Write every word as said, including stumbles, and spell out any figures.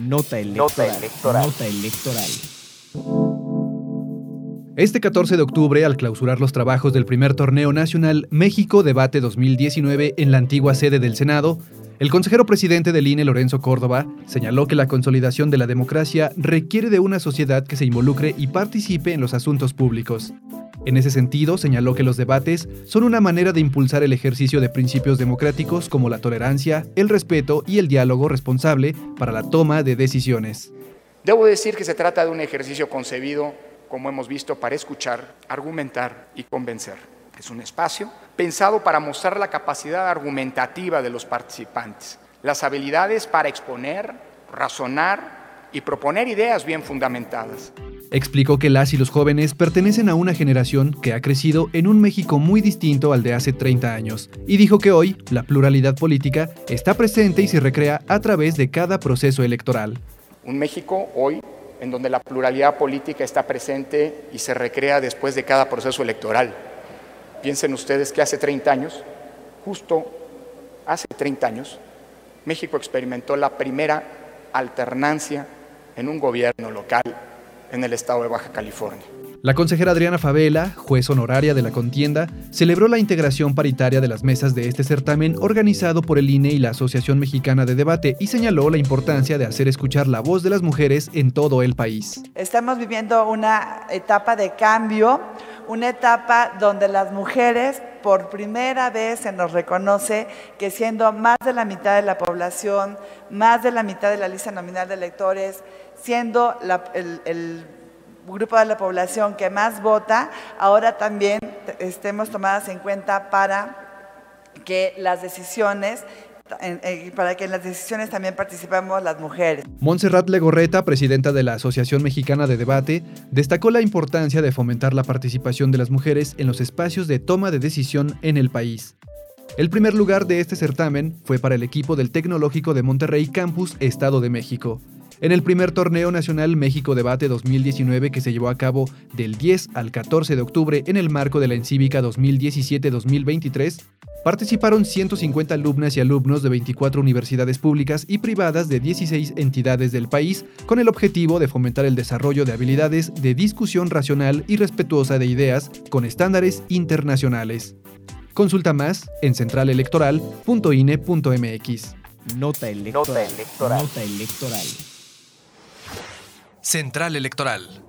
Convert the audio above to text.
Nota electoral. Nota electoral. Nota electoral. Este catorce de octubre, al clausurar los trabajos del primer torneo nacional México Debate dos mil diecinueve en la antigua sede del Senado, el consejero presidente del I N E, Lorenzo Córdoba, señaló que la consolidación de la democracia requiere de una sociedad que se involucre y participe en los asuntos públicos. En ese sentido, señaló que los debates son una manera de impulsar el ejercicio de principios democráticos como la tolerancia, el respeto y el diálogo responsable para la toma de decisiones. Debo decir que se trata de un ejercicio concebido, como hemos visto, para escuchar, argumentar y convencer. Es un espacio pensado para mostrar la capacidad argumentativa de los participantes, las habilidades para exponer, razonar y proponer ideas bien fundamentadas. Explicó que las y los jóvenes pertenecen a una generación que ha crecido en un México muy distinto al de hace treinta años, y dijo que hoy la pluralidad política está presente y se recrea a través de cada proceso electoral. Un México hoy en donde la pluralidad política está presente y se recrea después de cada proceso electoral. Piensen ustedes que hace treinta años, justo hace treinta años, México experimentó la primera alternancia en un gobierno local en el estado de Baja California. La consejera Adriana Favela, juez honoraria de la contienda, celebró la integración paritaria de las mesas de este certamen organizado por el I N E y la Asociación Mexicana de Debate y señaló la importancia de hacer escuchar la voz de las mujeres en todo el país. Estamos viviendo una etapa de cambio, una etapa donde las mujeres por primera vez se nos reconoce que siendo más de la mitad de la población, más de la mitad de la lista nominal de electores, siendo la, el, el grupo de la población que más vota, ahora también estemos tomadas en cuenta para que las decisiones, para que en las decisiones también participemos las mujeres. Montserrat Legorreta, presidenta de la Asociación Mexicana de Debate, destacó la importancia de fomentar la participación de las mujeres en los espacios de toma de decisión en el país. El primer lugar de este certamen fue para el equipo del Tecnológico de Monterrey Campus, Estado de México. En el primer torneo nacional México Debate dos mil diecinueve que se llevó a cabo del diez al catorce de octubre en el marco de la Encívica dos mil diecisiete dos mil veintitrés, participaron ciento cincuenta alumnas y alumnos de veinticuatro universidades públicas y privadas de dieciséis entidades del país con el objetivo de fomentar el desarrollo de habilidades de discusión racional y respetuosa de ideas con estándares internacionales. Consulta más en central electoral punto i n e punto m x. Nota electoral. Nota electoral. Nota electoral. Central Electoral.